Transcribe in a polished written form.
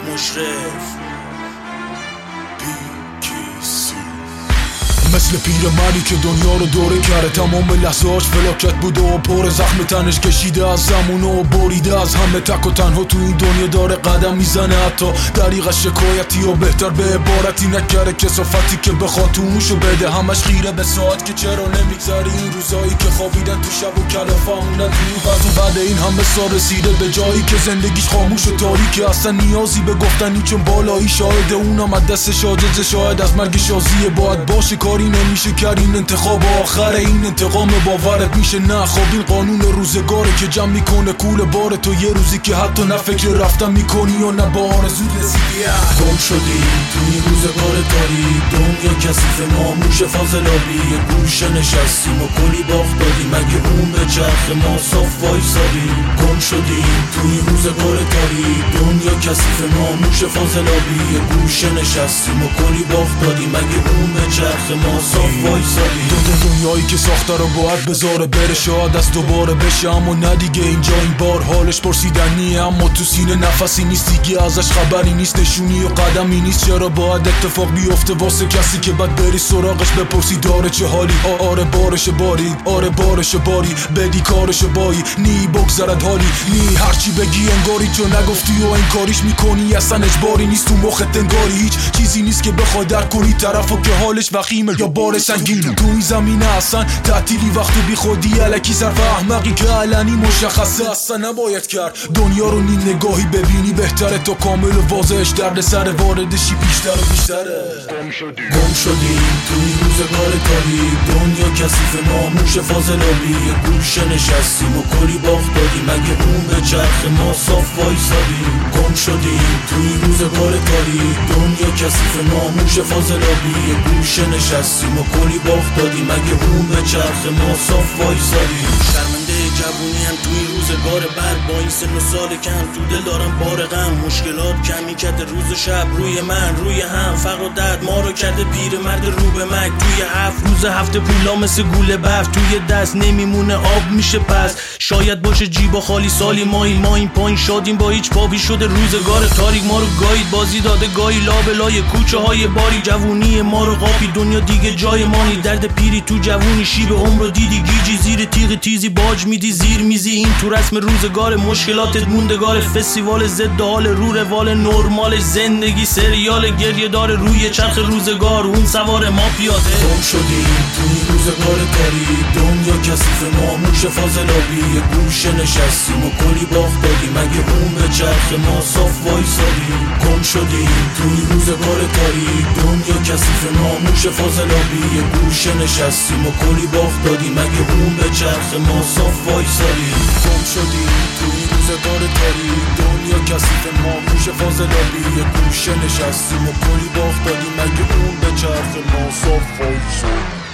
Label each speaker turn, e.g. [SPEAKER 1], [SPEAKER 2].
[SPEAKER 1] مشرف
[SPEAKER 2] مثل پیرمردی که دنیا رو دوره کرده، تمام لحظه‌اش فلاکت بوده و پر زخم تنش کشیده از زمونه و بریده از همه، تک و تنها تو این دنیا داره قدم میزنه، حتی دریغ شکایتی و بهتر به عبارتی نکره کسافتی که بخواد تو موشو بده، همش خیره به ساعت که چرا نمیگذری این روزایی که خوابیدن تو شب و کلافه موندن تو این وضع، بعد این همه سال رسیده به جایی که زندگیش خاموش و تاریکه، اصلا نیازی به گفتنی چون بالایی شاهده، اونم از دستش عاجزه، شاید از مرگ شازیه، باید باشه کاری نمیشه کرد، این انتخاب آخره، این انتقام باورت میشه نه خب این قانون روزگاره که جمع میکنه کول بار تو، یه روزی که حتی نه فکر رفتن میکنی و نه با آرزو رسیدی،
[SPEAKER 1] گم شدی تو این روزگار تاریک، دنیا کثیف ما موش فاضلابی، یه گوشه نشستیم و کلی باخت دادیم، مگه اون به چرخ ما صاف وایسادی، گم شدی تو این روزگار تاریک، دنیا کثیف ما موش فاضلابی، یه گوشه نشستیم و کلی باخت دادیم، مگه اون به چرخ ما صاف وایسادی،
[SPEAKER 2] دنیایی که ساخته رو باید بذاره بره، شاید از دوباره بشه اما نه دیگه، اینجا این بار حالش پرسیدنیه اما تو سینه نفسی نیست دیگه، ازش خبری نیست، نشونی و قدمی نیست، چرا باید اتفاق بیفته واسه کسی که بعد بری سراغش بپرسی داره چه حالی، آره بارش باری، آره بارش باری، بدی کارش بایی، نی بگذرد حالی، نی هرچی بگی انگاری چون نگفتی و این کاریش میکنی، اصلا اجباری نیست تو مخت انگاری، هیچ چیزی نیست که بخوای درک کنی طرفو که حالش وخیمه یا بار سنگین، تو این زمینه اصلا تعطیلی وقت بی خودی الکی صرف احمقی که علنی مشخصه، اصلا نباید کرد دنیا رو نیم نگاهی ببینی بهتره تا کامل و واضحش، درد سر واردشی بیشتر و بیشتره،
[SPEAKER 1] گم شدی تو این روزگار تاریک، دنیا کثیف ما موش فاضلابی، یه گوشه نشستیم و کلی باخت دادیم، مگه اون به چرخ ما صاف وایسادی، گم شدی تو این روزگار تاریک، دنیا کثیف ما موش فاضلابی، یه گوشه نشستیم و کلی باخت دادیم، مگه اون به چرخ ما صاف وایسادی، شرمنده جوونیم تو این روزگار بعد، با این سن و سال کم تو دل دارم بار غم، مشکلات کمی کرده روز و شب روی من روی هم، فقر و درد ما رو کرده پیرمرد رو به مرگ، توی 7 روز هفته پولا مثل گوله برف توی دست نمیمونه آب میشه پس، شاید باشه جیبا خالی سالی ما این پایین شادیم با هیچ پابی شده، روزگار تاریک ما رو گاید بازی داده گاهی لابلای کوچه های باری، جوونی ما رو قاپی دنیا دیگه جای مانی، درد پیری تو جوونی شیب عمر رو دیدی گیجی، زیر تیغ تیزی باج میدی زیر میزی، این تو رسم روزگار مشکلاتت موندگار، فستیوال ضد حال رو روال نرمالش، زندگی سریال گریه داره روی چرخ روزگار، اون سوار ما پیاده، گم شدی تو این روزگار تاریک، دنیا کثیف ما موش فاضلابی، یه گوشه نشستیم و کلی باخت دادیم، مگه اون به چرخ ما صاف وایسادی، گم شدی تو این روزگار تاریک، دنیا کثیف ما موش فاضلابی، یه گوشه نشستیم و کلی باخت دادیم، مگه اون به چرخ ما صاف وایسادی،
[SPEAKER 2] گم شدی تو این روزگار تاریک، دنیا کثیف ما موش فاضلابی، یه گوشه نشستیم و کلی باخت دادیم، مگه اون به چرخ ما صاف وایسادی.